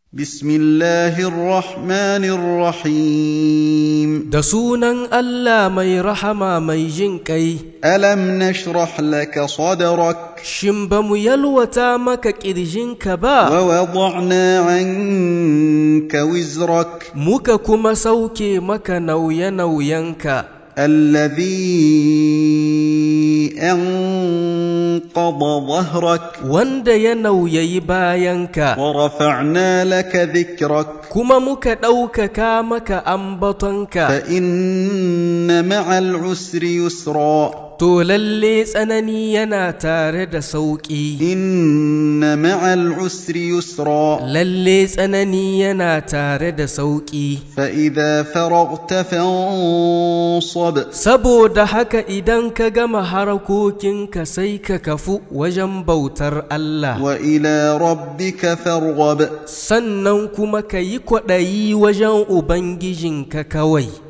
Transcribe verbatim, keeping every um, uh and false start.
بسم الله الرحمن الرحيم da sunan Allah mai rahama mai jin ƙai. ألم نشرح لك صدرك Shin ba mu yalwata maka ƙirjinka ba, ووضعنا عنك وزرك muka kuma sauke maka nauye-nauyenka, الذي أنقض ظهرك wanda ya nauyayi bayanka, ورفعنا لك ذكرك kuma muka ɗaukaka maka ambatonka. فإن مع العسر يسرا To lalle tsanani yana tare da sauƙi, إن مع العسر يسرا lalle tsanani yana tare da sauƙi. فإذا فرغت فانصب Saboda haka idan ka gama harakokinka sai ka kafu wajen bautar Allah, وإلى ربك فارغب sannan kuma ka yi kwaɗayi wajen Ubangijinka kawai.